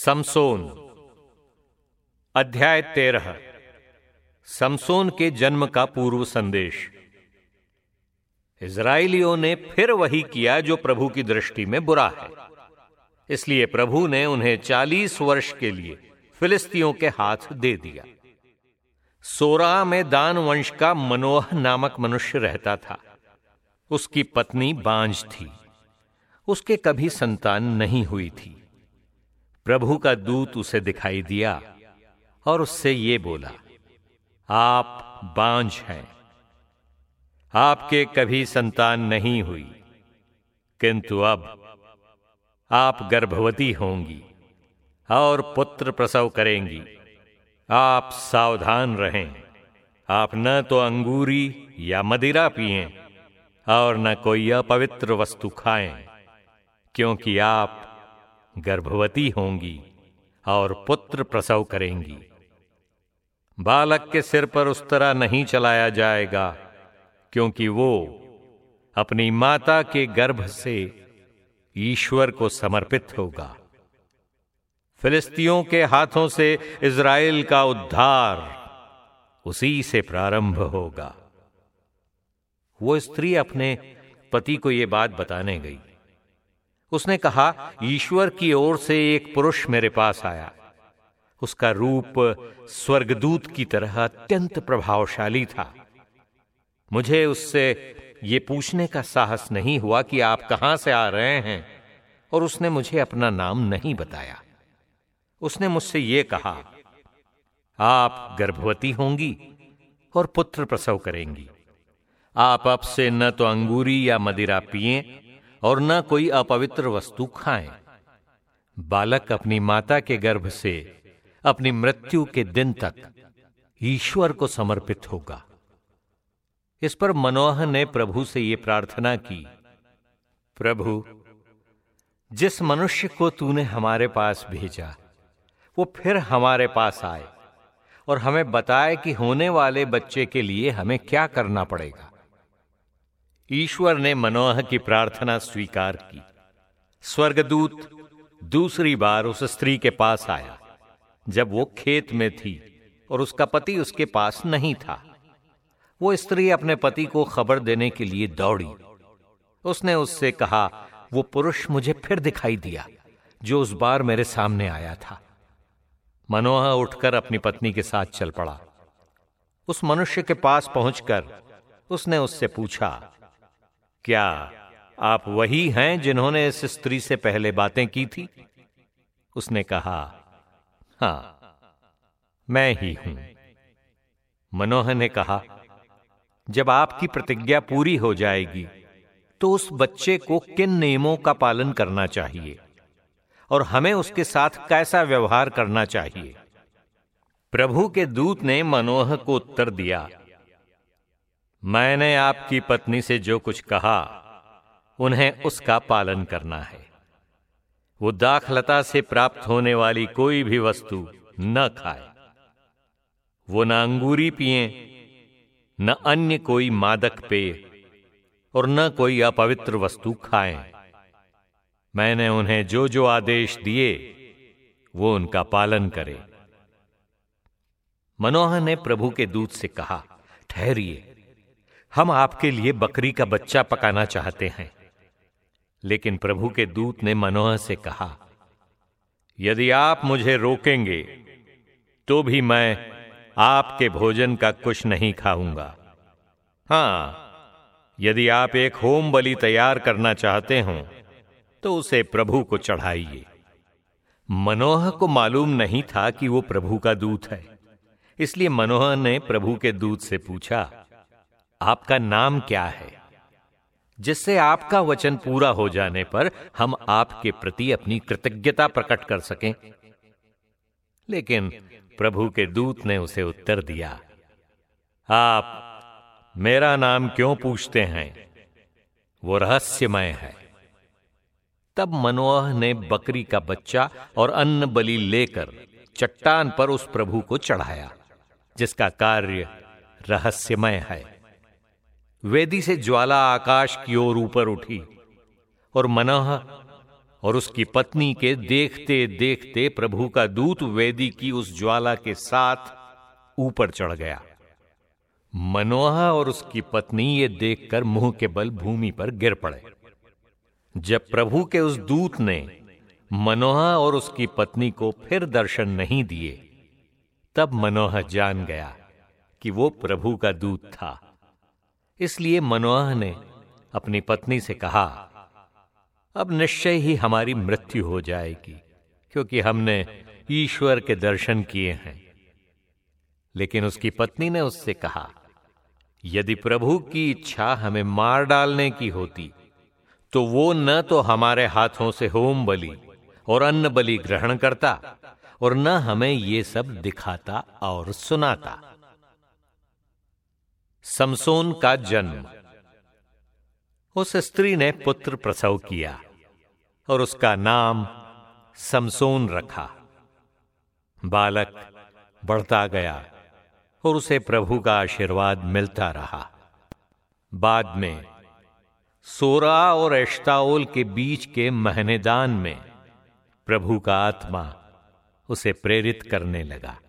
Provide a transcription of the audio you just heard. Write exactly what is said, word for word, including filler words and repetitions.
Samson. अध्याय तेरह। Samson के जन्म का पूर्व संदेश। इजराइलियों ने फिर वही किया जो प्रभु की दृष्टि में बुरा है, इसलिए प्रभु ने उन्हें चालीस वर्ष के लिए फिलिस्तियों के हाथ दे दिया। सोरा में दान वंश का मनोह नामक मनुष्य रहता था। उसकी पत्नी बांझ थी, उसके कभी संतान नहीं हुई थी। प्रभु का दूत उसे दिखाई दिया और उससे ये बोला, आप बांझ हैं, आपके कभी संतान नहीं हुई, किंतु अब आप गर्भवती होंगी और पुत्र प्रसव करेंगी। आप सावधान रहें, आप न तो अंगूरी या मदिरा पिएं और न कोई अपवित्र वस्तु खाएं, क्योंकि आप गर्भवती होंगी और पुत्र प्रसव करेंगी। बालक के सिर पर उस तरह नहीं चलाया जाएगा, क्योंकि वो अपनी माता के गर्भ से ईश्वर को समर्पित होगा। फिलिस्तियों के हाथों से इज़राइल का उद्धार उसी से प्रारंभ होगा। वो स्त्री अपने पति को ये बात बताने गई। उसने कहा, ईश्वर की ओर से एक पुरुष मेरे पास आया। उसका रूप स्वर्गदूत की तरह अत्यंत प्रभावशाली था। मुझे उससे ये पूछने का साहस नहीं हुआ कि आप कहां से आ रहे हैं, और उसने मुझे अपना नाम नहीं बताया। उसने मुझसे ये कहा, आप गर्भवती होंगी और पुत्र प्रसव करेंगी। आप अब से न तो अंगूरी या मदिरा पिएं और न कोई अपवित्र वस्तु खाएं। बालक अपनी माता के गर्भ से अपनी मृत्यु के दिन तक ईश्वर को समर्पित होगा। इस पर मनोह ने प्रभु से यह प्रार्थना की, प्रभु, जिस मनुष्य को तूने हमारे पास भेजा वो फिर हमारे पास आए और हमें बताए कि होने वाले बच्चे के लिए हमें क्या करना पड़ेगा। ईश्वर ने मनोह की प्रार्थना स्वीकार की। स्वर्गदूत दूसरी बार उस स्त्री के पास आया जब वो खेत में थी और उसका पति उसके पास नहीं था। वो स्त्री अपने पति को खबर देने के लिए दौड़ी। उसने उससे कहा, वो पुरुष मुझे फिर दिखाई दिया जो उस बार मेरे सामने आया था। मनोह उठकर अपनी पत्नी के साथ चल पड़ा। उस मनुष्य के पास पहुंचकर उसने उससे पूछा, क्या आप वही हैं जिन्होंने इस स्त्री से पहले बातें की थी? उसने कहा, हां, मैं ही हूं। मनोह ने कहा, जब आपकी प्रतिज्ञा पूरी हो जाएगी तो उस बच्चे को किन नियमों का पालन करना चाहिए और हमें उसके साथ कैसा व्यवहार करना चाहिए? प्रभु के दूत ने मनोह को उत्तर दिया, मैंने आपकी पत्नी से जो कुछ कहा उन्हें उसका पालन करना है। वो दाखलता से प्राप्त होने वाली कोई भी वस्तु न खाए। वो न अंगूरी पिए, न अन्य कोई मादक पेय और न कोई अपवित्र वस्तु खाएं। मैंने उन्हें जो जो आदेश दिए वो उनका पालन करें। मनोह ने प्रभु के दूत से कहा, ठहरिए, हम आपके लिए बकरी का बच्चा पकाना चाहते हैं। लेकिन प्रभु के दूत ने मनोह से कहा, यदि आप मुझे रोकेंगे तो भी मैं आपके भोजन का कुछ नहीं खाऊंगा। हां, यदि आप एक होम बलि तैयार करना चाहते हो तो उसे प्रभु को चढ़ाइए। मनोह को मालूम नहीं था कि वो प्रभु का दूत है, इसलिए मनोह ने प्रभु के दूत से पूछा, आपका नाम क्या है, जिससे आपका वचन पूरा हो जाने पर हम आपके प्रति अपनी कृतज्ञता प्रकट कर सकें। लेकिन प्रभु के दूत ने उसे उत्तर दिया, आप मेरा नाम क्यों पूछते हैं? वो रहस्यमय है। तब मनोह ने बकरी का बच्चा और अन्न बलि लेकर चट्टान पर उस प्रभु को चढ़ाया, जिसका कार्य रहस्यमय है। वेदी से ज्वाला आकाश की ओर ऊपर उठी और मनोह और उसकी पत्नी के देखते देखते प्रभु का दूत वेदी की उस ज्वाला के साथ ऊपर चढ़ गया। मनोह और उसकी पत्नी ये देखकर मुंह के बल भूमि पर गिर पड़े। जब प्रभु के उस दूत ने मनोह और उसकी पत्नी को फिर दर्शन नहीं दिए, तब मनोह जान गया कि वो प्रभु का दूत था। इसलिए मनोह ने अपनी पत्नी से कहा, अब निश्चय ही हमारी मृत्यु हो जाएगी, क्योंकि हमने ईश्वर के दर्शन किए हैं। लेकिन उसकी पत्नी ने उससे कहा, यदि प्रभु की इच्छा हमें मार डालने की होती तो वो न तो हमारे हाथों से होम बलि और अन्न बलि ग्रहण करता और न हमें ये सब दिखाता और सुनाता। समसोन का जन्म। उस स्त्री ने पुत्र प्रसव किया और उसका नाम समसोन रखा। बालक बढ़ता गया और उसे प्रभु का आशीर्वाद मिलता रहा। बाद में सोरा और एश्ताओल के बीच के महनेदान में प्रभु का आत्मा उसे प्रेरित करने लगा।